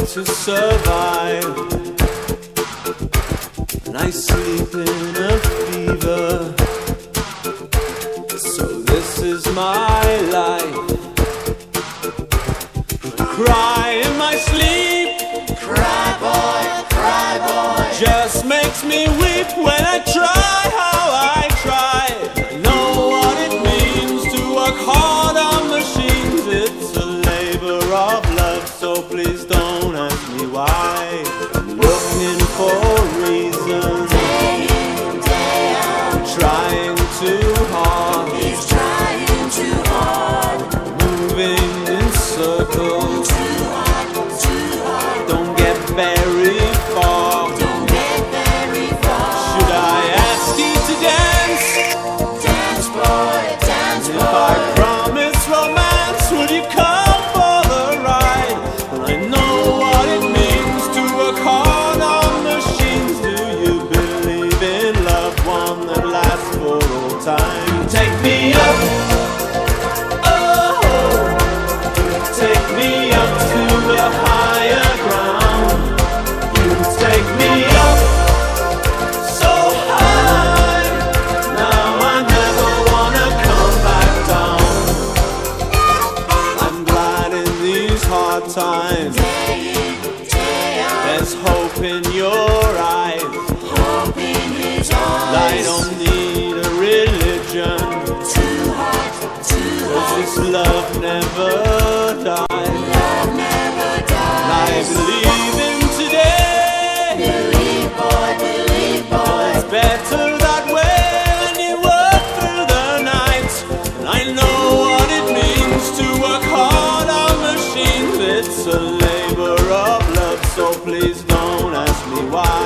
to survive, and I sleep in a fever. So this is my life. I cry in my sleep. Cry boy, just makes me weep when I try how I try. I know what it means to work hard on machines. It's a labor of love, so please don't ask me why. I'm looking for reasons, day in, day out, trying too hard. he's trying too hard, Moving in circles, too hard, don't get very far. don't get very far. Should I ask you to dance? Dance boy, If I promise romance, would you come for the ride? And I know what it means to work hard on machines. Do you believe in love, one that lasts for all time? Take me up, oh, take me up to a higher ground. You take me up so high, now I never wanna come back down. I'm glad in these hard times, day in, day out, there's hope in your eyes. hope in his I eyes. don't need a religion, Too hot, 'cause this love never dies. love never I dies. believe in today, Believe boy, it's better that way when you work through the night. And I know what it means to work hard on machines. It's a labor of love, so please don't ask me why.